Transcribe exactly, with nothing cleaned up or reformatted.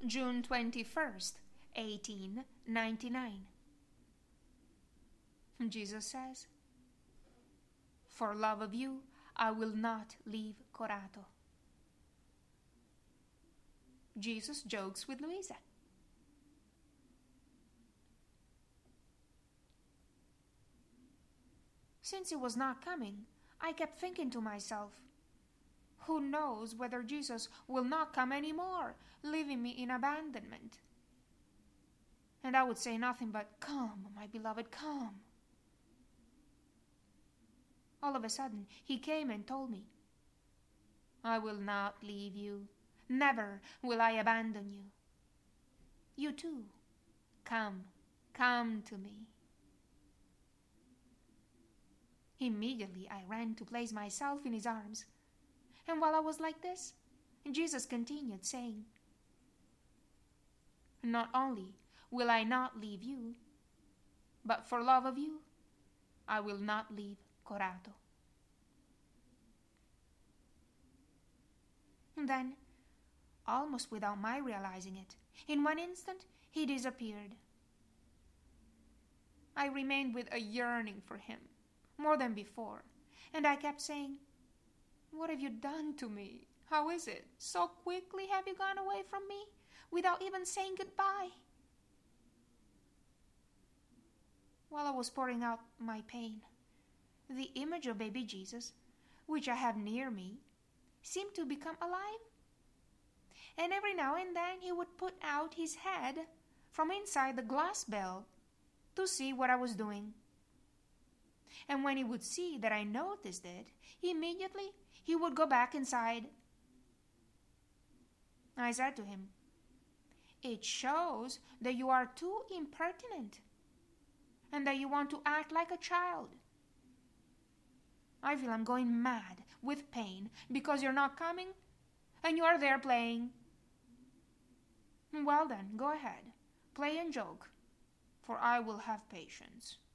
June twenty-first, eighteen ninety-nine. Jesus says, "For love of you, I will not leave Corato." Jesus jokes with Luisa. Since he was not coming, I kept thinking to myself, who knows whether Jesus will not come anymore, leaving me in abandonment? And I would say nothing but, "Come, my beloved, come." All of a sudden, he came and told me, "I will not leave you. Never will I abandon you. You too, come, come to me." Immediately I ran to place myself in his arms. And while I was like this, Jesus continued saying, "Not only will I not leave you, but for love of you, I will not leave Corato." And then, almost without my realizing it, in one instant he disappeared. I remained with a yearning for him, more than before, and I kept saying, "What have you done to me? How is it? So quickly have you gone away from me, without even saying goodbye?" While I was pouring out my pain, the image of baby Jesus, which I have near me, seemed to become alive. And every now and then he would put out his head from inside the glass bell to see what I was doing. And when he would see that I noticed it, immediately he would go back inside. I said to him, "It shows that you are too impertinent and that you want to act like a child. I feel I'm going mad with pain because you're not coming and you are there playing. Well then, go ahead, play and joke, for I will have patience."